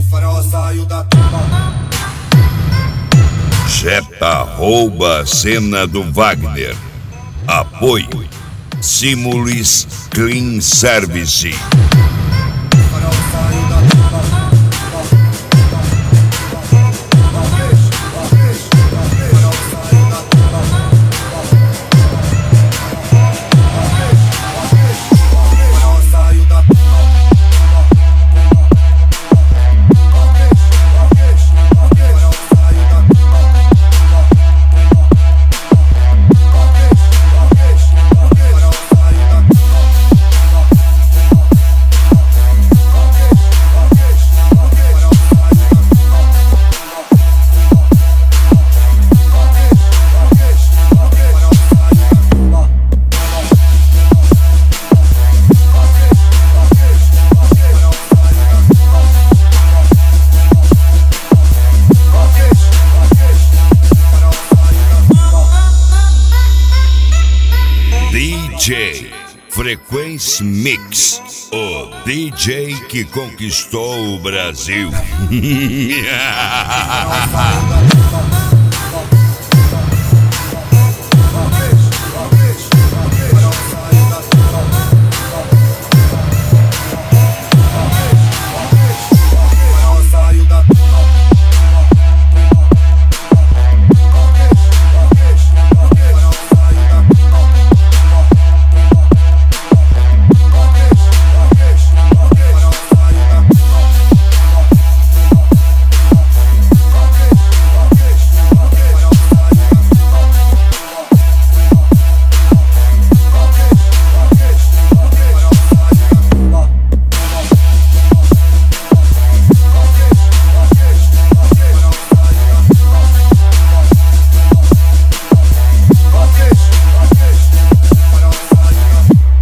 farol saiu da tumba. Jetta rouba a cena do Wagner. Apoio Simulis Clean Service. DJ Frequency Mix, o DJ que conquistou o Brasil.